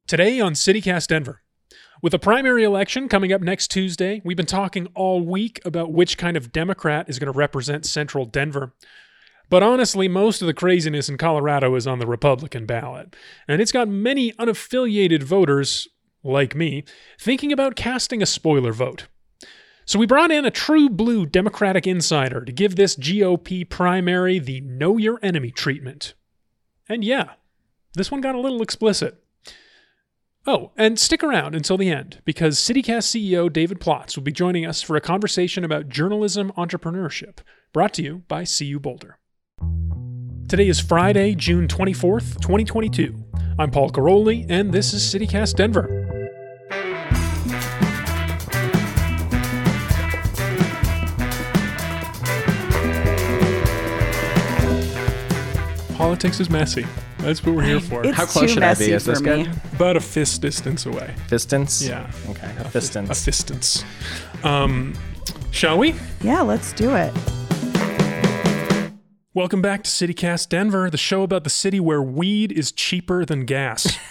Today on CityCast Denver. With a primary election coming up next Tuesday, we've been talking all week about which kind of Democrat is going to represent central Denver. But honestly, most of the craziness in Colorado is on the Republican ballot. And it's got many unaffiliated voters, like me, thinking about casting a spoiler vote. So we brought in a true blue Democratic insider to give this GOP primary the know your enemy treatment. And yeah, this one got a little explicit. Oh, and stick around until the end, because CityCast CEO David Plotz will be joining us for a conversation about journalism entrepreneurship, brought to you by CU Boulder. Today is Friday, June 24th, 2022. I'm Paul Caroli, and this is CityCast Denver. Politics is messy. That's what we're here for. It's How close should I be? Is this good? About a fist distance away. Distance? Yeah. Okay. A distance. A distance. Shall we? Yeah, let's do it. Welcome back to CityCast Denver, the show about the city where weed is cheaper than gas.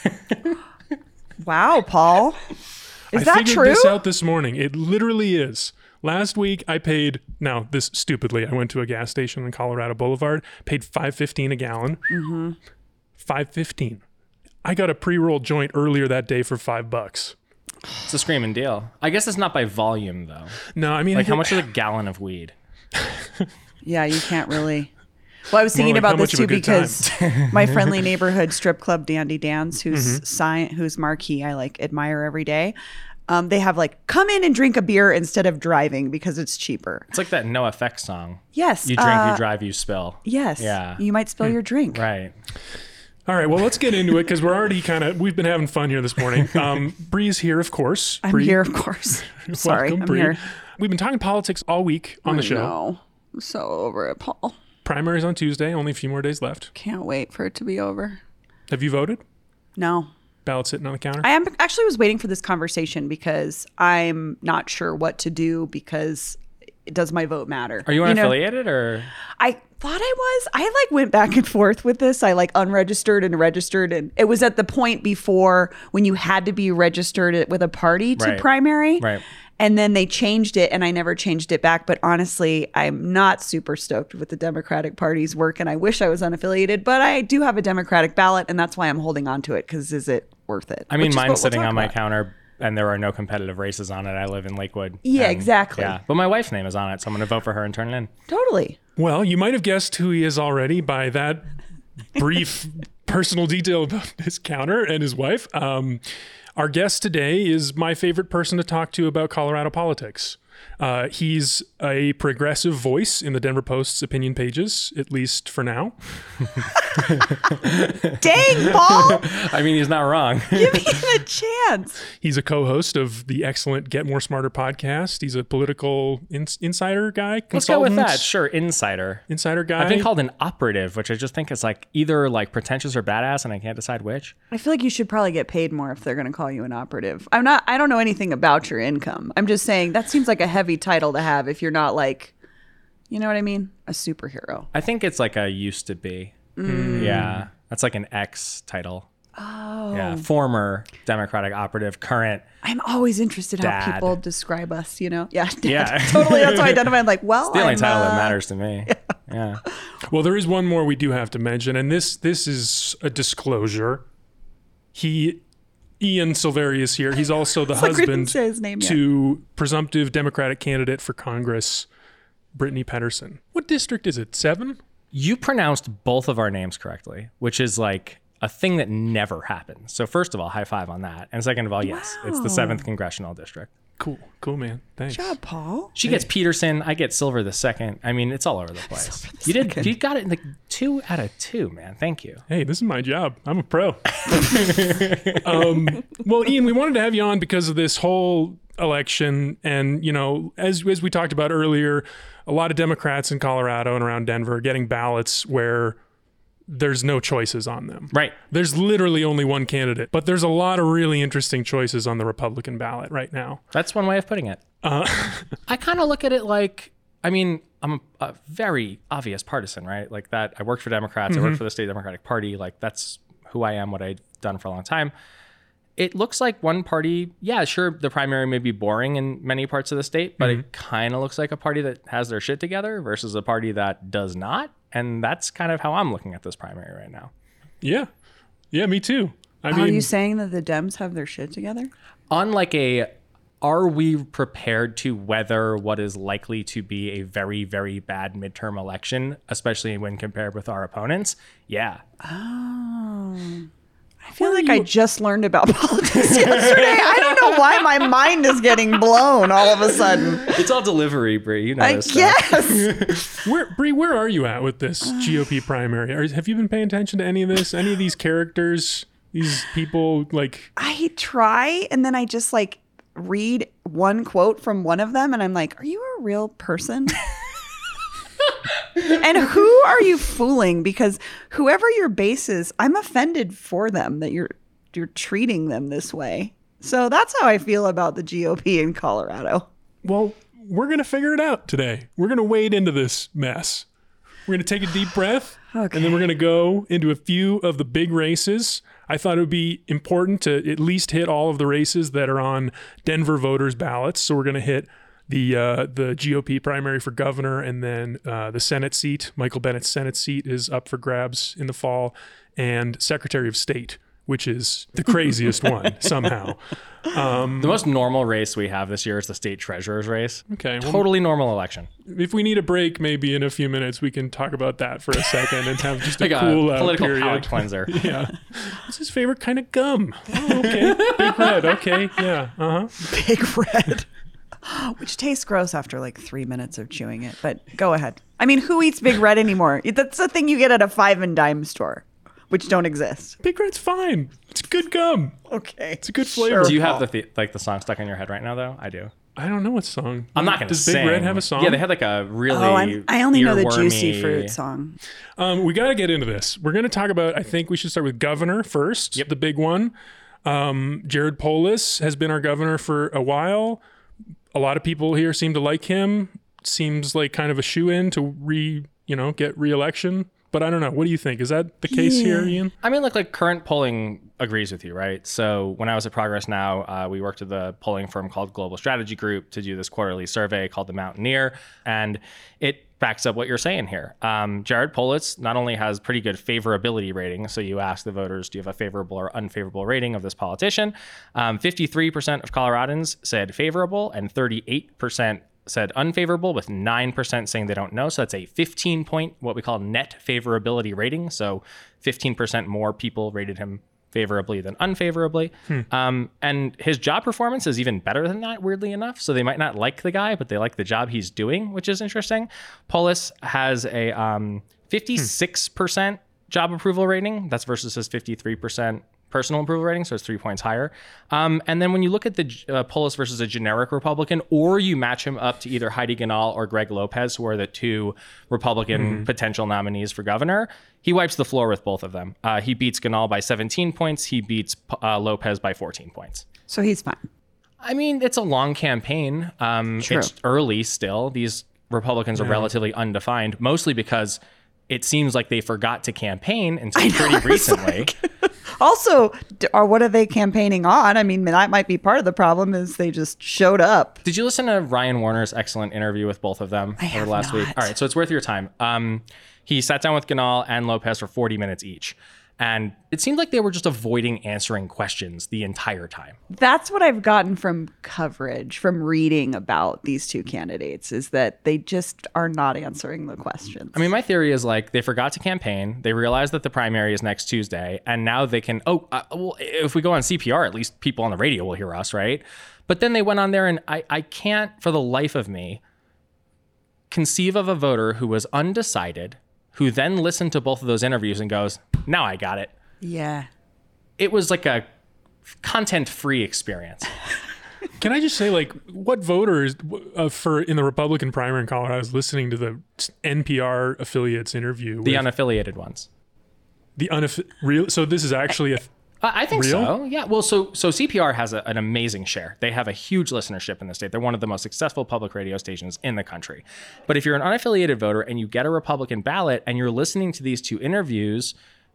Wow, Paul. Is that true? I figured this out this morning. It literally is. Last week, I paid, now this stupidly, I went to a gas station on Colorado Boulevard, paid $5.15 a gallon. Mm-hmm. $5.15. I got a pre-rolled joint earlier that day for $5. It's a screaming deal. I guess it's not by volume, though. No, I mean... Like, how much is a gallon of weed? Yeah, you can't really... Well, I was thinking like about how this much of a too good because my friendly neighborhood strip club, Dandy Dan's, whose marquee I like admire every day. They have like, come in and drink a beer instead of driving because it's cheaper. It's like that NoFX song. Yes. You drink, you drive, you spill. Yes. Yeah. You might spill your drink. Right. All right, well, let's get into it because we're already we've been having fun here this morning. Bree's here, of course. I'm here, of course. Sorry, Welcome, I'm Bree. here. We've been talking politics all week on the show. No, I'm so over it, Paul. Primaries on Tuesday, only a few more days left. Can't wait for it to be over. Have you voted? No. Ballot sitting on the counter? I actually was waiting for this conversation because I'm not sure what to do because does my vote matter? Are you unaffiliated or? I thought I was. I like went back and forth with this. I like unregistered and registered. And it was at the point before when you had to be registered with a party to primary. Right. And then they changed it and I never changed it back. But honestly, I'm not super stoked with the Democratic Party's work. And I wish I was unaffiliated, but I do have a Democratic ballot. And that's why I'm holding on to it because is it worth it? I mean, mine's sitting on my counter and there are no competitive races on it. I live in Lakewood. Yeah, exactly. Yeah, but my wife's name is on it, so I'm going to vote for her and turn it in. Totally. Well, you might have guessed who he is already by that brief personal detail about his counter and his wife. Our guest today is my favorite person to talk to about Colorado politics. He's a progressive voice in the Denver Post's opinion pages, at least for now. Dang, Paul. I mean, he's not wrong. Give me a chance. He's a co-host of the excellent Get More Smarter podcast. He's a political insider guy, Let's go with consultant. that. Sure, insider. Insider guy. I've been called an operative, which I just think is like either like pretentious or badass, and I can't decide which. I feel like you should probably get paid more if they're going to call you an operative. I don't know anything about your income. I'm just saying that seems like a heavy title to have if you're not like, you know what I mean? A superhero. I think it's like a used to be. Yeah. That's like an ex title. Oh. Yeah. Former Democratic operative, current. I'm always interested how Dad. people describe us, you know? Yeah. Dad. Yeah. Totally. That's why I identify. I'm like, well, It's the only title that matters to me. Yeah. Well, there is one more we do have to mention, and this is a disclosure. Ian Silveri here. He's also the It's like we didn't husband say his name yet. to presumptive Democratic candidate for Congress, Brittany Pedersen. What district is it? 7? You pronounced both of our names correctly, which is like a thing that never happens. So first of all, high five on that. And second of all, yes, it's the 7th Congressional District. Cool, man. Thanks. Good job, Paul. She gets Peterson. I get Silver the second. I mean, it's all over the place. You got it in the 2 out of 2, man. Thank you. Hey, this is my job. I'm a pro. Well, Ian, we wanted to have you on because of this whole election. And, you know, as we talked about earlier, a lot of Democrats in Colorado and around Denver are getting ballots where there's no choices on them. Right. There's literally only one candidate, but there's a lot of really interesting choices on the Republican ballot right now. That's one way of putting it. I kind of look at it like, I mean, I'm a very obvious partisan, right? Like that. I worked for Democrats. I worked for the state Democratic Party. Like that's who I am, what I've done for a long time. it looks like one party, yeah, sure, the primary may be boring in many parts of the state, but it kind of looks like a party that has their shit together versus a party that does not. And that's kind of how I'm looking at this primary right now. Yeah. Yeah, me too. I mean, Are you saying that the Dems have their shit together? On like are we prepared to weather what is likely to be a very, very bad midterm election, especially when compared with our opponents? Yeah. Oh. I feel like I just learned about politics yesterday. I don't know why my mind is getting blown all of a sudden. It's all delivery, Brie. You know I this stuff. guess. Brie, where are you at with this GOP primary? Have you been paying attention to any of this? Any of these characters? These people, like... I try, and then I just like read one quote from one of them, and I'm like, are you a real person? And who are you fooling? Because whoever your base is, I'm offended for them that you're treating them this way. So that's how I feel about the GOP in Colorado. Well, we're going to figure it out today. We're going to wade into this mess. We're going to take a deep breath, and then we're going to go into a few of the big races. I thought it would be important to at least hit all of the races that are on Denver voters' ballots. So we're going to hit the GOP primary for governor, and then the Senate seat. Michael Bennett's Senate seat is up for grabs in the fall, and Secretary of State, which is the craziest one somehow. The most normal race we have this year is the state treasurer's race. Okay. Well, Totally normal election. if we need a break, maybe in a few minutes, we can talk about that for a second and have just a Like cool a out political period. palate cleanser. Yeah. What's his favorite kind of gum? Oh, okay. Big Red. Okay. Yeah. Uh-huh. Big Red. Which tastes gross after like 3 minutes of chewing it. But go ahead. I mean, who eats Big Red anymore? That's the thing you get at a 5 and dime store, which don't exist. Big Red's fine. It's good gum. Okay. It's a good flavor. Do you have the song stuck in your head right now, though? I do. I don't know what song. I'm not going to Does sing. Big Red have a song? Yeah, they had like a really I only know the earwormy- Juicy Fruit song. We got to get into this. We're going to talk about, I think we should start with governor first, the big one. Jared Polis has been our governor for a while. A lot of people here seem to like him. Seems like kind of a shoe-in to get re-election. But I don't know. What do you think? Is that the case here, Ian? I mean, like current polling agrees with you, right? So when I was at Progress Now, we worked with a polling firm called Global Strategy Group to do this quarterly survey called the Mountaineer, and it backs up what you're saying here. Jared Polis not only has pretty good favorability ratings, so you ask the voters, do you have a favorable or unfavorable rating of this politician? 53% of Coloradans said favorable, and 38% said unfavorable, with 9% saying they don't know. So that's a 15-point, what we call net favorability rating. So 15% more people rated him favorably than unfavorably. And his job performance is even better than that, weirdly enough. So they might not like the guy, but they like the job he's doing, which is interesting. Polis has a 56% job approval rating. That's versus his 53% personal approval rating, so it's 3 points higher. And then when you look at the Polis versus a generic Republican, or you match him up to either Heidi Ganahl or Greg Lopez, who are the two Republican potential nominees for governor, he wipes the floor with both of them. He beats Ganahl by 17 points. He beats Lopez by 14 points. So he's fine. I mean, it's a long campaign. True. It's early still. These Republicans are relatively undefined, mostly because it seems like they forgot to campaign until pretty recently. Also, what are they campaigning on? I mean, that might be part of the problem is they just showed up. Did you listen to Ryan Warner's excellent interview with both of them over last week? All right, so it's worth your time. He sat down with Ganahl and Lopez for 40 minutes each. And it seemed like they were just avoiding answering questions the entire time. That's what I've gotten from coverage, from reading about these two candidates, is that they just are not answering the questions. I mean, my theory is like they forgot to campaign. They realized that the primary is next Tuesday. And now they can, well, if we go on CPR, at least people on the radio will hear us, right? But then they went on there and I can't for the life of me conceive of a voter who was undecided, who then listened to both of those interviews and goes, now I got it. Yeah. It was like a content-free experience. Can I just say, like, what voters in the Republican primary in Colorado is listening to the NPR affiliates interview? The unaffiliated ones. So this is actually a... I think Real? so. Yeah. Well, so CPR has an amazing share. They have a huge listenership in the state. They're one of the most successful public radio stations in the country. But if you're an unaffiliated voter and you get a Republican ballot and you're listening to these two interviews,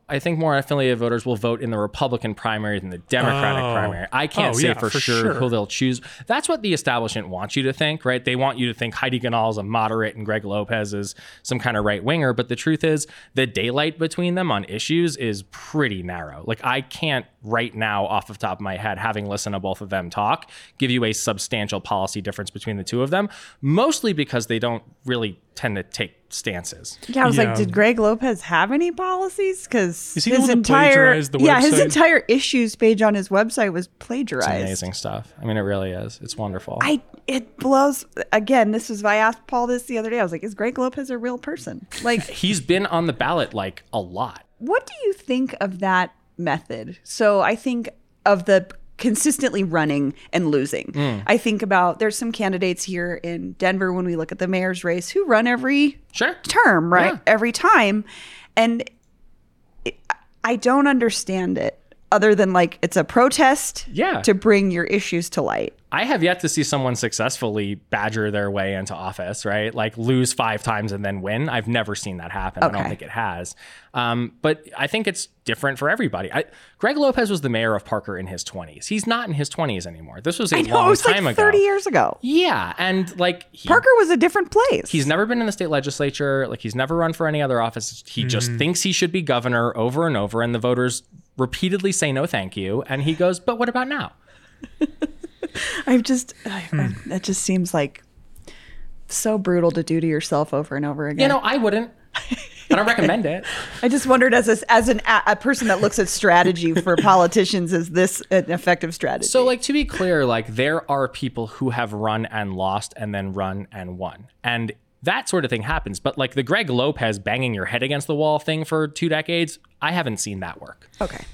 I think more affiliated voters will vote in the Republican primary than the Democratic primary. I can't say for sure who they'll choose. That's what the establishment wants you to think, right? They want you to think Heidi Ganahl is a moderate and Greg Lopez is some kind of right winger. But the truth is, the daylight between them on issues is pretty narrow. Like, I can't right now, off the top of my head, having listened to both of them talk, give you a substantial policy difference between the two of them, mostly because they don't really tend to take stances. Yeah, I was like, did Greg Lopez have any policies? Because his entire his entire issues page on his website was plagiarized. It's amazing stuff. I mean, it really is. It's wonderful. It blows. Again, I asked Paul this the other day. I was like, is Greg Lopez a real person? Like, he's been on the ballot like a lot. What do you think of that method? So I think of the consistently running and losing. I think about, there's some candidates here in Denver when we look at the mayor's race who run every term, right? Yeah. Every time. And I don't understand it other than like it's a protest to bring your issues to light. I have yet to see someone successfully badger their way into office, right? Like lose 5 times and then win. I've never seen that happen. Okay. I don't think it has. But I think it's different for everybody. Greg Lopez was the mayor of Parker in his 20s. He's not in his 20s anymore. This was a long time ago. 30 years ago. Yeah. And like Parker was a different place. He's never been in the state legislature. Like he's never run for any other office. He just thinks he should be governor over and over. And the voters repeatedly say no thank you. And he goes, but what about now? That just seems like so brutal to do to yourself over and over again. You know, I wouldn't. I don't recommend it. I just wondered, as a person that looks at strategy for politicians, is this an effective strategy? So, like, to be clear, like, there are people who have run and lost and then run and won. And that sort of thing happens. But like the Greg Lopez banging your head against the wall thing for 2 decades, I haven't seen that work. Okay.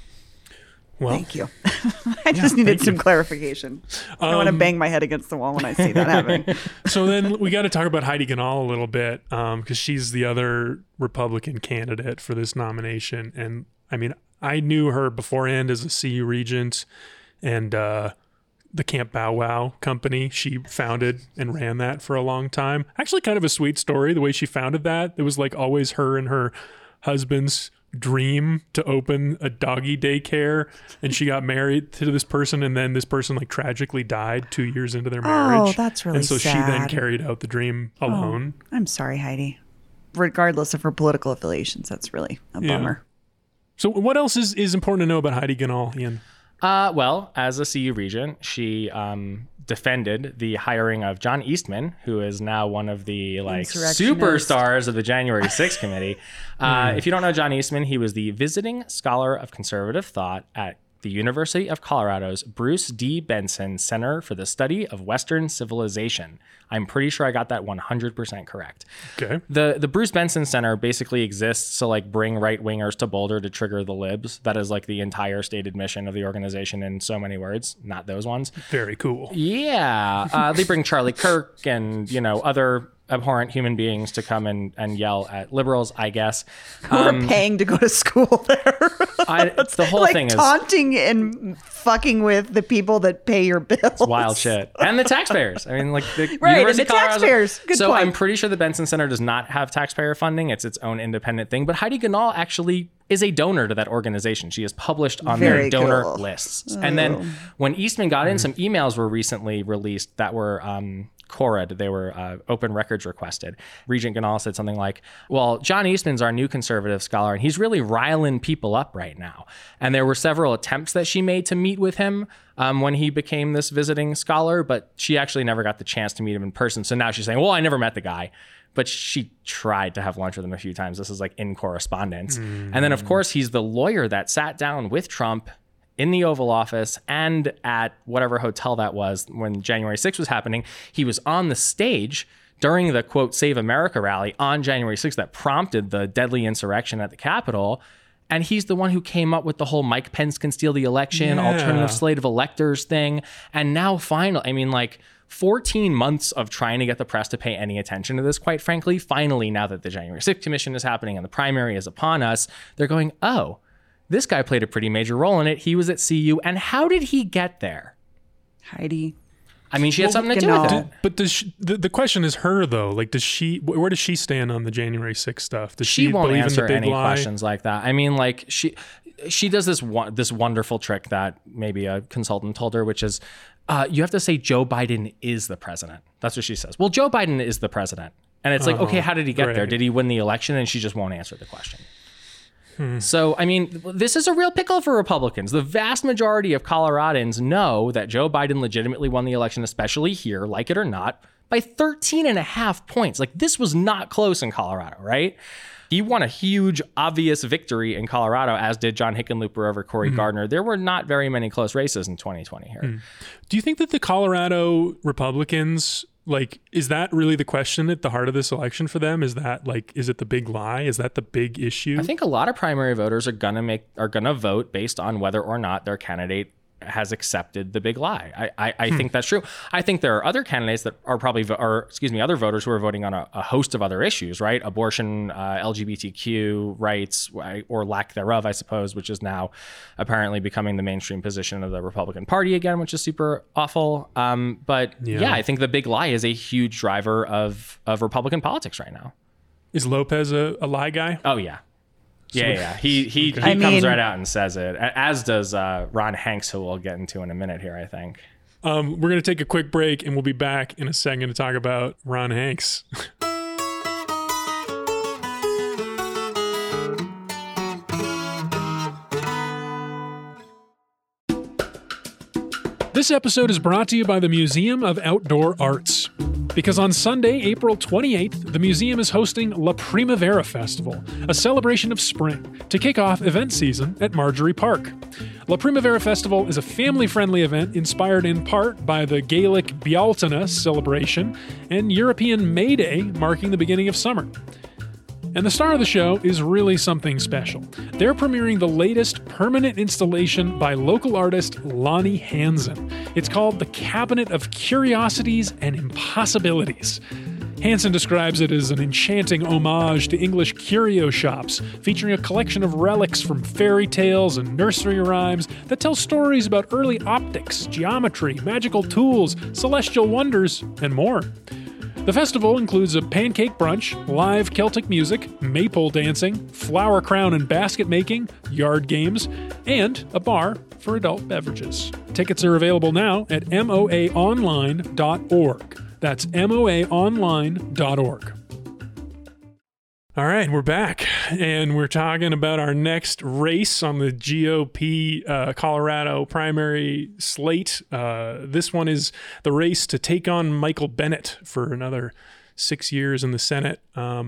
Well, thank you. I just needed some clarification. I don't want to bang my head against the wall when I see that happening. So then we got to talk about Heidi Ganahl a little bit because she's the other Republican candidate for this nomination. And I mean, I knew her beforehand as a CU regent and the Camp Bow Wow company. She founded and ran that for a long time. Actually, kind of a sweet story, the way she founded that. It was like always her and her husband's dream to open a doggy daycare, and she got married to this person, and then this person like tragically died 2 years into their marriage. Oh, that's really sad. And so she then carried out the dream alone. Oh, I'm sorry, Heidi. Regardless of her political affiliations, that's really a bummer. So what else is important to know about Heidi Ganahl, Ian? Well, as a CU regent, she defended the hiring of John Eastman, who is now one of the like superstars of the January 6th committee. If you don't know John Eastman, he was the visiting scholar of conservative thought at the University of Colorado's Bruce D. Benson Center for the Study of Western Civilization. I'm pretty sure I got that 100% correct. Okay. The Bruce Benson Center basically exists to like bring right-wingers to Boulder to trigger the libs. That is like the entire stated mission of the organization in so many words, not those ones. Very cool. Yeah. They bring Charlie Kirk and, you know, other abhorrent human beings to come and yell at liberals, I guess. Who are paying to go to school there. The whole like thing is taunting and fucking with the people that pay your bills. It's wild shit. And the taxpayers. I mean, like the right, University and the taxpayers. Good so point. I'm pretty sure the Benson Center does not have taxpayer funding. It's its own independent thing. But Heidi Ganahl actually is a donor to that organization. She is published on their donor lists. And then when Eastman got in, some emails were recently released that were Corad. They were open records requested. Regent Ganahl said something like, well, John Eastman's our new conservative scholar, and he's really riling people up right now. And there were several attempts that she made to meet with him when he became this visiting scholar, but she actually never got the chance to meet him in person. So now she's saying, well, I never met the guy. But she tried to have lunch with him a few times. This is like in correspondence. And then, of course, he's the lawyer that sat down with Trump in the Oval Office and at whatever hotel that was when January 6th was happening. He was on the stage during the, quote, Save America rally on January 6th that prompted the deadly insurrection at the Capitol. And he's the one who came up with the whole Mike Pence can steal the election, alternative slate of electors thing. And now finally, I mean, like 14 months of trying to get the press to pay any attention to this, quite frankly, finally, now that the January 6th commission is happening and the primary is upon us, they're going, oh, this guy played a pretty major role in it. He was at CU. And how did he get there? Heidi. I mean, she had something to do no. with it. But does she, the question is her though? Like, where does she stand on the January 6th stuff? Does She won't believe answer in the big any lie? questions like that. I mean, like she does this wonderful trick that maybe a consultant told her, which is you have to say Joe Biden is the president. That's what she says. Well, Joe Biden is the president. And it's like, okay, how did he get there? Did he win the election? And she just won't answer the question. So, I mean, this is a real pickle for Republicans. The vast majority of Coloradans know that Joe Biden legitimately won the election, especially here, like it or not, by 13.5 points. Like, this was not close in Colorado, right? He won a huge, obvious victory in Colorado, as did John Hickenlooper over Cory Gardner. There were not very many close races in 2020 here. Do you think that the Colorado Republicans, like, is that really the question at the heart of this election for them? Is that like, is it the big lie? Is that the big issue? I think a lot of primary voters are gonna vote based on whether or not their candidate has accepted the big lie. I think that's true. I think there are other candidates that are probably, other voters who are voting on a host of other issues, right? Abortion, LGBTQ rights, or lack thereof, I suppose, which is now apparently becoming the mainstream position of the Republican Party again, which is super awful. But yeah, I think the big lie is a huge driver of Republican politics right now. Is Lopez a lie guy? Oh, yeah. Yeah. He comes right out and says it, as does Ron Hanks, who we'll get into in a minute here, I think. We're going to take a quick break, and we'll be back in a second to talk about Ron Hanks. This episode is brought to you by the Museum of Outdoor Arts. Because on Sunday, April 28th, the museum is hosting La Primavera Festival, a celebration of spring, to kick off event season at Marjorie Park. La Primavera Festival is a family-friendly event inspired in part by the Gaelic Bealtaine celebration and European May Day, marking the beginning of summer. And the star of the show is really something special. They're premiering the latest permanent installation by local artist Lonnie Hansen. It's called The Cabinet of Curiosities and Impossibilities. Hansen describes it as an enchanting homage to English curio shops, featuring a collection of relics from fairy tales and nursery rhymes that tell stories about early optics, geometry, magical tools, celestial wonders, and more. The festival includes a pancake brunch, live Celtic music, maypole dancing, flower crown and basket making, yard games, and a bar for adult beverages. Tickets are available now at moaonline.org. That's moaonline.org. All right, we're back, and we're talking about our next race on the GOP Colorado primary slate. This one is the race to take on Michael Bennet for another 6 years in the Senate.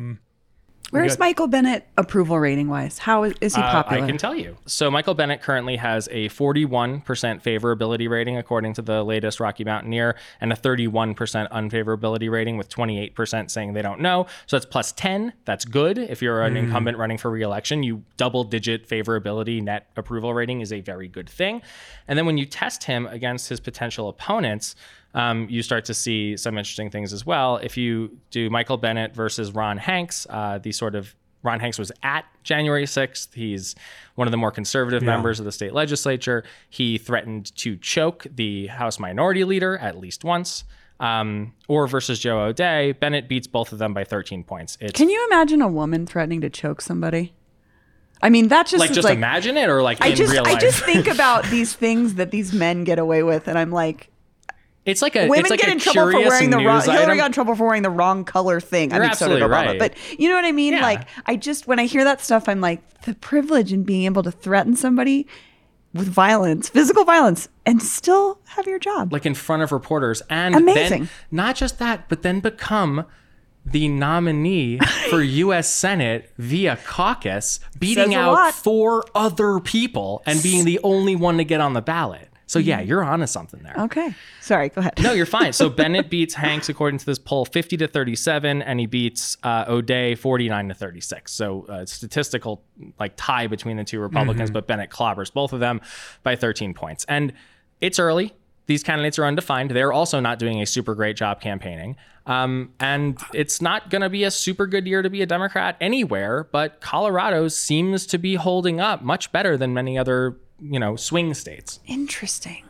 Where's Michael Bennet approval rating wise? How is he popular? I can tell you. So Michael Bennet currently has a 41% favorability rating according to the latest Rocky Mountaineer, and a 31% unfavorability rating, with 28% saying they don't know. So that's plus 10. That's good. If you're an incumbent running for re-election, you double-digit favorability net approval rating is a very good thing. And then when you test him against his potential opponents, you start to see some interesting things as well. If you do Michael Bennet versus Ron Hanks, Ron Hanks was at January 6th. He's one of the more conservative members of the state legislature. He threatened to choke the House Minority Leader at least once. Or versus Joe O'Dea, Bennet beats both of them by 13 points. Can you imagine a woman threatening to choke somebody? I mean, that just is like, imagine it, or like in real life? I just think about these things that these men get away with, and I'm like, it's like a women it's like get a in trouble for wearing the wrong. item. Hillary got in trouble for wearing the wrong color thing. You're absolutely so did Obama. right. But you know what I mean? Yeah. Like, when I hear that stuff, I'm like, the privilege in being able to threaten somebody with violence, physical violence, and still have your job, like in front of reporters, and amazing. Then, not just that, but then become the nominee for U.S. Senate via caucus, beating out 4 other people and being the only one to get on the ballot. So yeah, you're onto something there. Okay. Sorry, go ahead. No, you're fine. So Bennet beats Hanks, according to this poll, 50-37, and he beats O'Dea 49-36. So statistical tie between the two Republicans, but Bennet clobbers both of them by 13 points. And it's early. These candidates are undefined. They're also not doing a super great job campaigning. And it's not going to be a super good year to be a Democrat anywhere, but Colorado seems to be holding up much better than many other swing states. Interesting.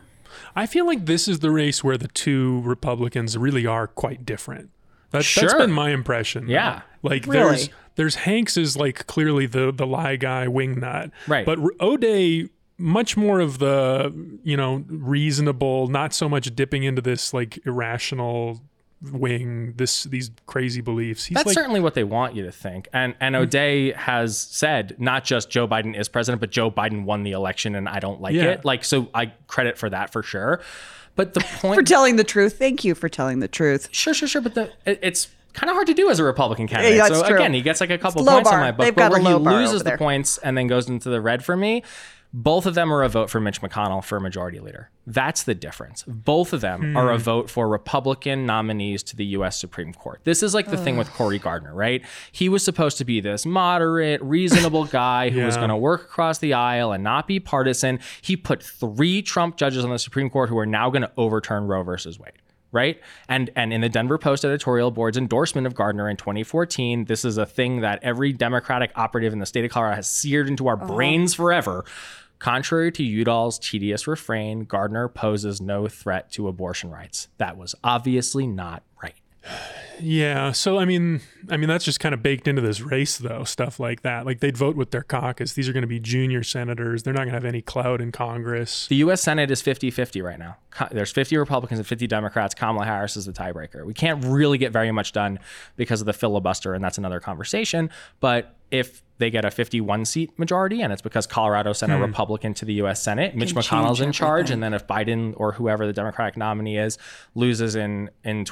I feel like this is the race where the two Republicans really are quite different. That's Sure. been my impression. Yeah. Like Really? there's Hanks is like clearly the lie guy, wingnut. Right. But O'Day, much more of the, reasonable, not so much dipping into this like irrational wing, these crazy beliefs. He's That's like, certainly what they want you to think. And O'Day has said not just Joe Biden is president, but Joe Biden won the election and I don't like Yeah. it. Like, so I credit for that for sure. But the point For telling the truth. Thank you for telling the truth. Sure. But it's kind of hard to do as a Republican candidate. Yeah, that's so true. again, he gets like a couple It's low points on bar. my book, They've but got a where he low bar loses over the there. points and then goes into the red for me, both of them are a vote for Mitch McConnell for majority leader. That's the difference. Both of them are a vote for Republican nominees to the U.S. Supreme Court. This is like the thing with Cory Gardner, right? He was supposed to be this moderate, reasonable guy who was Yeah. going to work across the aisle and not be partisan. He put 3 Trump judges on the Supreme Court who are now going to overturn Roe versus Wade. Right. And in the Denver Post editorial board's endorsement of Gardner in 2014, this is a thing that every Democratic operative in the state of Colorado has seared into our brains forever. Contrary to Udall's tedious refrain, Gardner poses no threat to abortion rights. That was obviously not right. Yeah. So, I mean, that's just kind of baked into this race, though, stuff like that. Like, they'd vote with their caucus. These are going to be junior senators. They're not going to have any clout in Congress. The U.S. Senate is 50-50 right now. There's 50 Republicans and 50 Democrats. Kamala Harris is the tiebreaker. We can't really get very much done because of the filibuster, and that's another conversation. But if they get a 51-seat majority, and it's because Colorado sent a Republican to the U.S. Senate, Mitch Can McConnell's in change charge, everything. and then if Biden or whoever the Democratic nominee is loses in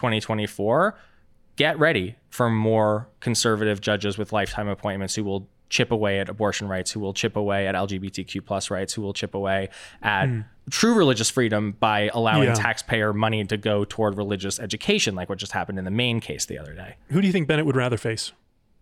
2024, get ready for more conservative judges with lifetime appointments who will chip away at abortion rights, who will chip away at LGBTQ plus rights, who will chip away at true religious freedom by allowing Yeah. taxpayer money to go toward religious education, like what just happened in the Maine case the other day. Who do you think Bennett would rather face?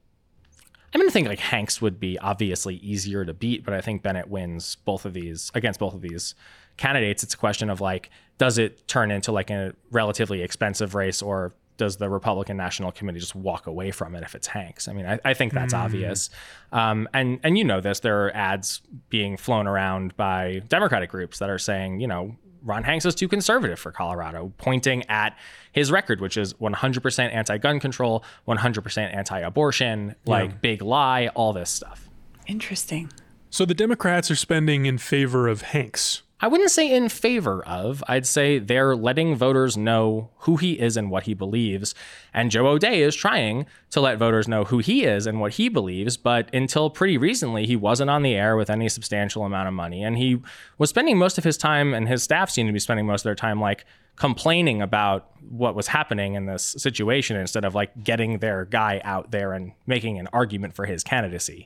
I'm going to think like Hanks would be obviously easier to beat, but I think Bennett wins against both of these candidates. It's a question of like, does it turn into like a relatively expensive race, or does the Republican National Committee just walk away from it if it's Hanks? I mean, I think that's obvious. And you know this, there are ads being flown around by Democratic groups that are saying, Ron Hanks is too conservative for Colorado, pointing at his record, which is 100% anti-gun control, 100% anti-abortion, like big lie, all this stuff. Interesting. So the Democrats are spending in favor of Hanks. I wouldn't say in favor of. I'd say they're letting voters know who he is and what he believes. And Joe O'Day is trying to let voters know who he is and what he believes. But until pretty recently, he wasn't on the air with any substantial amount of money. And he was spending most of his time, and his staff seemed to be spending most of their time, like complaining about what was happening in this situation instead of like getting their guy out there and making an argument for his candidacy.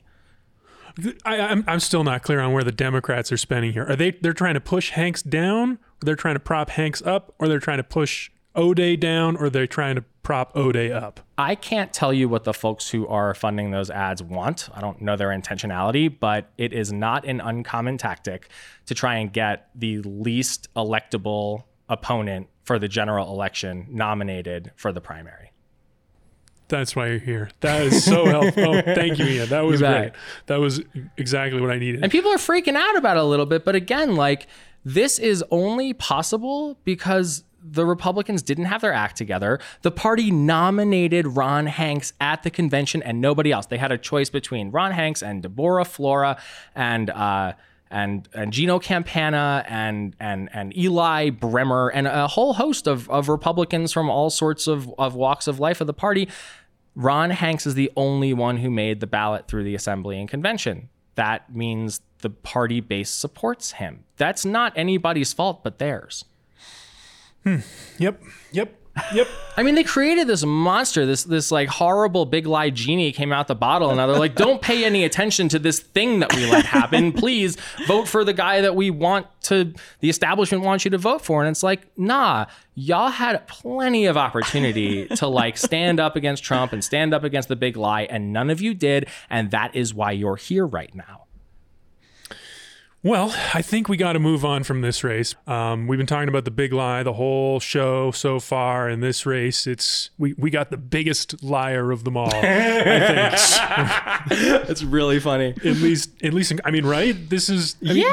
I'm still not clear on where the Democrats are spending here. They're trying to push Hanks down, or they're trying to prop Hanks up, or they're trying to push O'Day down, or they're trying to prop O'Day up? I can't tell you what the folks who are funding those ads want. I don't know their intentionality, but it is not an uncommon tactic to try and get the least electable opponent for the general election nominated for the primary. That's why you're here. That is so helpful. Oh, thank you, Ian. That was You bet. great. That was exactly what I needed. And people are freaking out about it a little bit. But again, like, this is only possible because the Republicans didn't have their act together. The party nominated Ron Hanks at the convention and nobody else. They had a choice between Ron Hanks and Deborah Flora and Gino Campana and Eli Bremer and a whole host of Republicans from all sorts of walks of life of the party. Ron Hanks is the only one who made the ballot through the assembly and convention. That means the party base supports him. That's not anybody's fault but theirs. Yep. I mean, they created this monster, this like horrible big lie genie came out the bottle, and now they're like, don't pay any attention to this thing that we let happen. Please vote for the guy that the establishment wants you to vote for. And it's like, nah, y'all had plenty of opportunity to like stand up against Trump and stand up against the big lie, and none of you did. And that is why you're here right now. Well, I think we got to move on from this race. We've been talking about the big lie the whole show so far. In this race, we got the biggest liar of them all. I think It's really funny. at least. I mean, right? This is. Sure.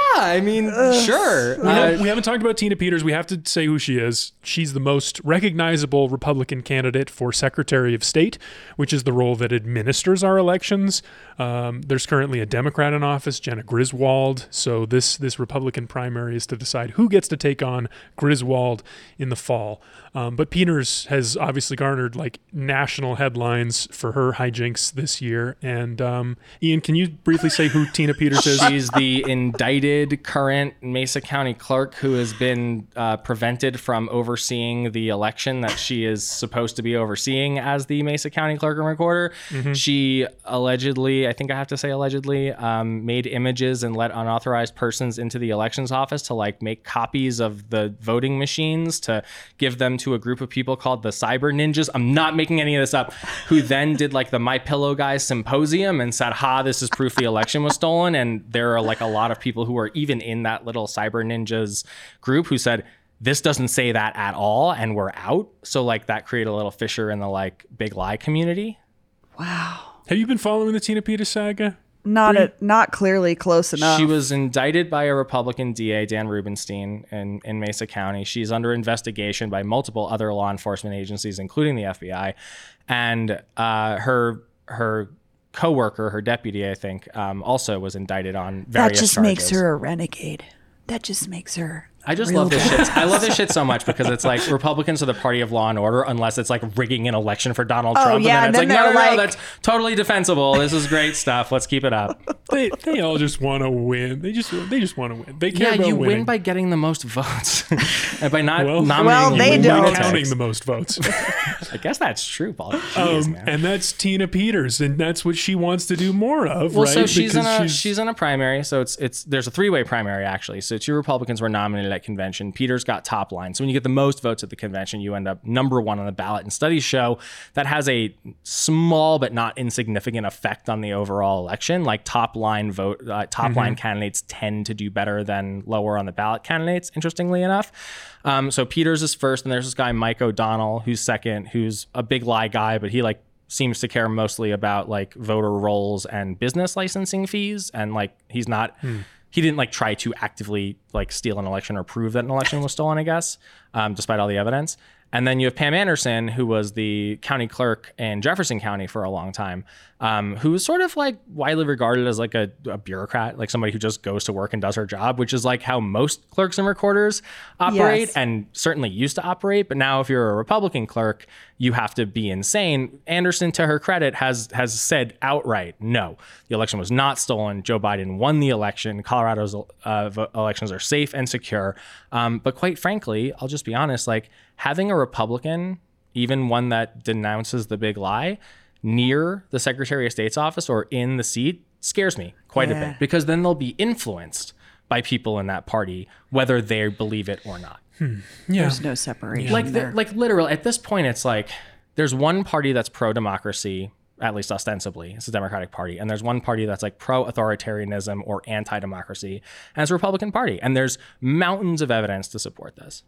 We haven't talked about Tina Peters. We have to say who she is. She's the most recognizable Republican candidate for Secretary of State, which is the role that administers our elections. There's currently a Democrat in office, Jenna Griswold. So this Republican primary is to decide who gets to take on Griswold in the fall. But Peters has obviously garnered like national headlines for her hijinks this year. And Ian, can you briefly say who Tina Peters is? She's the indicted current Mesa County clerk who has been prevented from overseeing the election that she is supposed to be overseeing as the Mesa County clerk and recorder. Mm-hmm. She allegedly, I think I have to say allegedly, made images and let unauthorized persons into the elections office to like make copies of the voting machines to give them to a group of people called the Cyber Ninjas. I'm not making any of this up. Who then did like the My Pillow Guys symposium and said, "Ha, this is proof the election was stolen." And there are like a lot of people who are even in that little Cyber Ninjas group who said, "This doesn't say that at all," and we're out. So like that created a little fissure in the like big lie community. Wow. Have you been following the Tina Peters saga? Not clearly close enough. She was indicted by a Republican DA, Dan Rubenstein, in Mesa County. She's under investigation by multiple other law enforcement agencies, including the FBI. And her co-worker, her deputy, I think, also was indicted on various That just charges. makes her a renegade. That just makes her. I just real love this bad. shit. I love this shit so much because it's like Republicans are the party of law and order unless it's like rigging an election for Donald Trump. Yeah, and then it's and then like, no, they're like- that's totally defensible. This is great stuff. Let's keep it up. They all just want to win. They just want to win. They care Yeah, about you winning. win by getting the most votes and by not Well, nominating they you in don't. politics. counting the most votes. I guess that's true, Paul. Jeez, man. And that's Tina Peters, and that's what she wants to do more of, Well, right? so she's Because she's in a primary. So it's there's a three-way primary actually. So two Republicans were nominated at convention. Peters got top line. So when you get the most votes at the convention, you end up number one on the ballot. And studies show that has a small but not insignificant effect on the overall election. Like top line line candidates tend to do better than lower on the ballot candidates. Interestingly enough. So Peters is first, and there's this guy Mike O'Donnell who's second, who's a big lie guy, but he like seems to care mostly about like voter rolls and business licensing fees, and like he's not he didn't like try to actively like steal an election or prove that an election was stolen, I guess, despite all the evidence. And then you have Pam Anderson, who was the county clerk in Jefferson County for a long time, who was sort of like widely regarded as like a bureaucrat, like somebody who just goes to work and does her job, which is like how most clerks and recorders operate, Yes. and certainly used to operate. But now if you're a Republican clerk, you have to be insane. Anderson, to her credit, has said outright, no, the election was not stolen. Joe Biden won the election. Colorado's elections are safe and secure. But quite frankly, I'll just be honest, like having a Republican, even one that denounces the big lie, near the Secretary of State's office or in the seat scares me quite a bit, because then they'll be influenced by people in that party, whether they believe it or not. yeah. There's no separation. Like, there. like literally at this point, it's like there's one party that's pro-democracy, at least ostensibly, it's the Democratic Party, and there's one party that's like pro-authoritarianism or anti-democracy, and it's a Republican Party, and there's mountains of evidence to support this.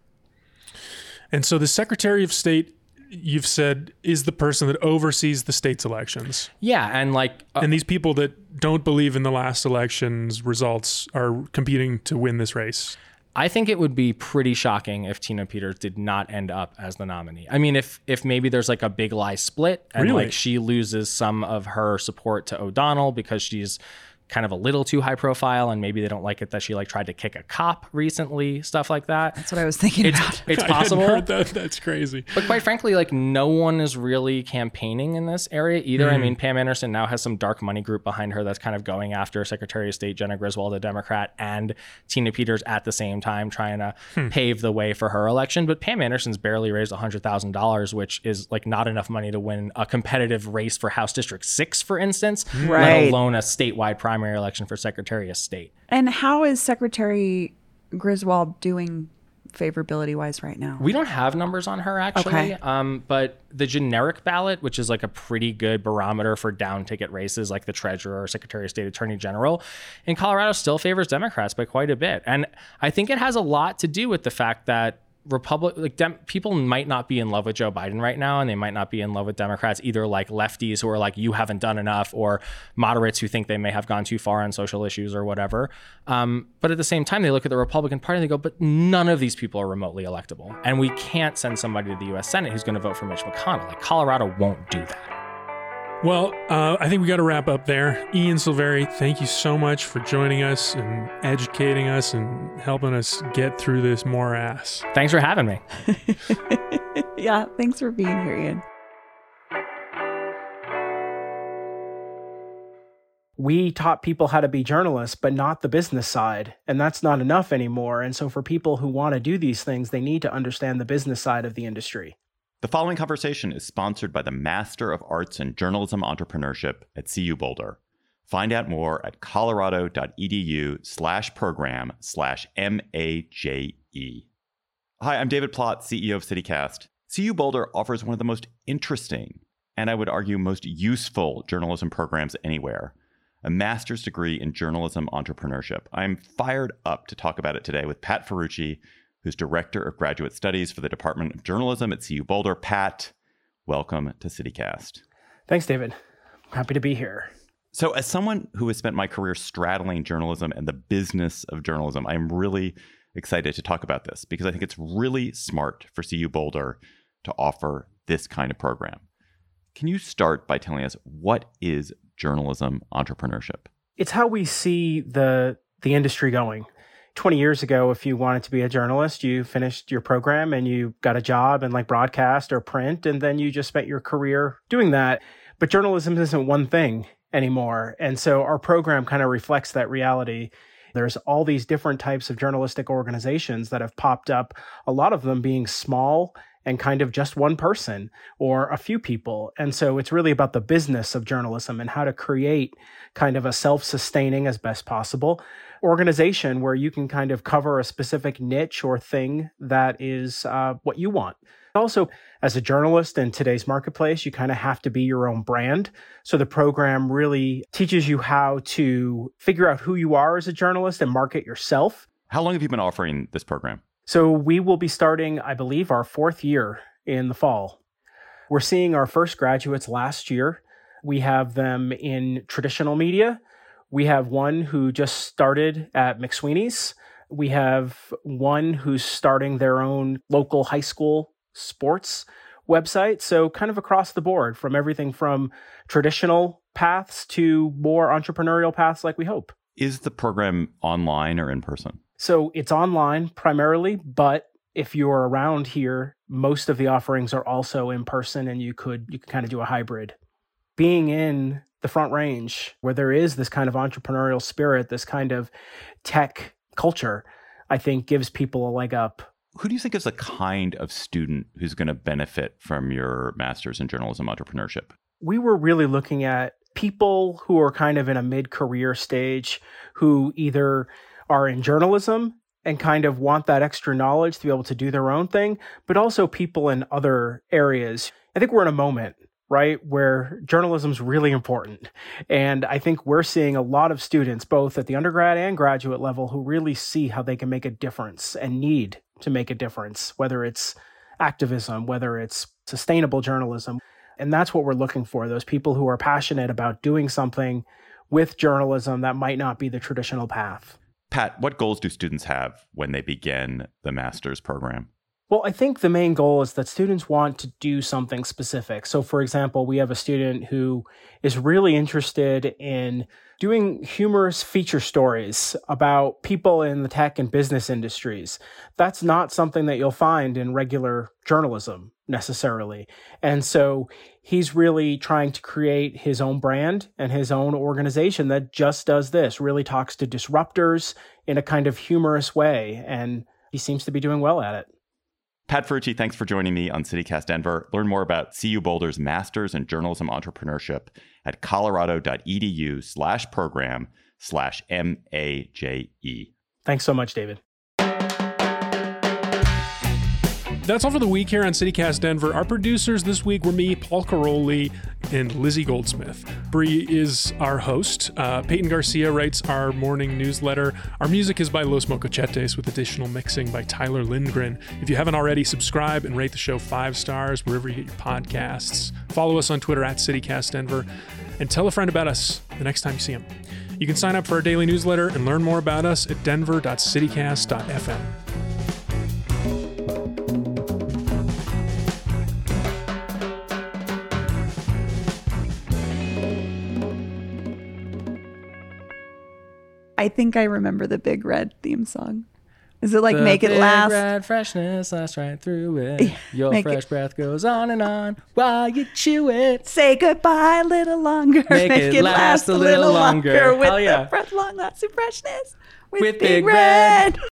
And so the Secretary of State, you've said, is the person that oversees the state's elections. Yeah, and like And these people that don't believe in the last election's results are competing to win this race. I think it would be pretty shocking if Tina Peters did not end up as the nominee. I mean, if maybe there's like a big lie split and Really? like she loses some of her support to O'Donnell because she's kind of a little too high profile, and maybe they don't like it that she like tried to kick a cop recently, stuff like that. That's what I was thinking about. It's I possible. hadn't heard that. That's crazy. But quite frankly, like no one is really campaigning in this area either. I mean, Pam Anderson now has some dark money group behind her that's kind of going after Secretary of State Jenna Griswold, a Democrat, and Tina Peters at the same time, trying to pave the way for her election. But Pam Anderson's barely raised $100,000, which is like not enough money to win a competitive race for House District 6, for instance, let Right. alone a statewide primary election for Secretary of State. And how is Secretary Griswold doing favorability wise right now? We don't have numbers on her actually, Okay. But the generic ballot, which is like a pretty good barometer for down ticket races like the treasurer, secretary of state, attorney general, in Colorado still favors Democrats by quite a bit. And I think it has a lot to do with the fact that people might not be in love with Joe Biden right now, and they might not be in love with Democrats, either like lefties who are like, you haven't done enough, or moderates who think they may have gone too far on social issues or whatever. But at the same time, they look at the Republican Party and they go, but none of these people are remotely electable. And we can't send somebody to the U.S. Senate who's going to vote for Mitch McConnell. Like, Colorado won't do that. Well, I think we got to wrap up there. Ian Silveri, thank you so much for joining us and educating us and helping us get through this morass. Thanks for having me. Yeah, thanks for being here, Ian. We taught people how to be journalists, but not the business side. And that's not enough anymore. And so for people who want to do these things, they need to understand the business side of the industry. The following conversation is sponsored by the Master of Arts in Journalism Entrepreneurship at CU Boulder. Find out more at colorado.edu/program/MAJE. Hi, I'm David Plott, CEO of CityCast. CU Boulder offers one of the most interesting, and I would argue most useful journalism programs anywhere, a master's degree in journalism entrepreneurship. I'm fired up to talk about it today with Pat Ferrucci, who's Director of Graduate Studies for the Department of Journalism at CU Boulder. Pat, welcome to CityCast. Thanks, David. Happy to be here. So as someone who has spent my career straddling journalism and the business of journalism, I'm really excited to talk about this because I think it's really smart for CU Boulder to offer this kind of program. Can you start by telling us what is journalism entrepreneurship? It's how we see the industry going. 20 years ago, if you wanted to be a journalist, you finished your program and you got a job in like broadcast or print, and then you just spent your career doing that. But journalism isn't one thing anymore. And so our program kind of reflects that reality. There's all these different types of journalistic organizations that have popped up, a lot of them being small and kind of just one person or a few people. And so it's really about the business of journalism and how to create kind of a self-sustaining, as best possible, organization where you can kind of cover a specific niche or thing that is what you want. Also, as a journalist in today's marketplace, you kind of have to be your own brand. So the program really teaches you how to figure out who you are as a journalist and market yourself. How long have you been offering this program? So we will be starting, I believe, our 4th year in the fall. We're seeing our first graduates last year. We have them in traditional media. We have one who just started at McSweeney's. We have one who's starting their own local high school sports website. So kind of across the board, from everything from traditional paths to more entrepreneurial paths like we hope. Is the program online or in person? So it's online primarily, but if you're around here, most of the offerings are also in person, and you could kind of do a hybrid. Being in the Front Range, where there is this kind of entrepreneurial spirit, this kind of tech culture, I think gives people a leg up. Who do you think is the kind of student who's going to benefit from your master's in journalism entrepreneurship? We were really looking at people who are kind of in a mid-career stage, who either are in journalism and kind of want that extra knowledge to be able to do their own thing, but also people in other areas. I think we're in a moment, right, where journalism is really important. And I think we're seeing a lot of students, both at the undergrad and graduate level, who really see how they can make a difference and need to make a difference, whether it's activism, whether it's sustainable journalism. And that's what we're looking for, those people who are passionate about doing something with journalism that might not be the traditional path. Pat, what goals do students have when they begin the master's program? Well, I think the main goal is that students want to do something specific. So, for example, we have a student who is really interested in doing humorous feature stories about people in the tech and business industries. That's not something that you'll find in regular journalism necessarily. And so he's really trying to create his own brand and his own organization that just does this, really talks to disruptors in a kind of humorous way. And he seems to be doing well at it. Pat Ferrucci, thanks for joining me on CityCast Denver. Learn more about CU Boulder's Masters in Journalism Entrepreneurship at colorado.edu/program/MAJE. Thanks so much, David. That's all for the week here on CityCast Denver. Our producers this week were me, Paul Caroli, and Lizzie Goldsmith. Bree is our host. Peyton Garcia writes our morning newsletter. Our music is by Los Mocochetes with additional mixing by Tyler Lindgren. If you haven't already, subscribe and rate the show 5 stars wherever you get your podcasts. Follow us on Twitter at CityCast Denver, and tell a friend about us the next time you see them. You can sign up for our daily newsletter and learn more about us at denver.citycast.fm. I think I remember the Big Red theme song. Is it like Make It Last? The red freshness lasts right through it. Your Make fresh breath goes on while you chew it. Say goodbye a little longer. Make it last a little longer. With Hell yeah. the breath long lasting freshness. With With Big Big Red. Red.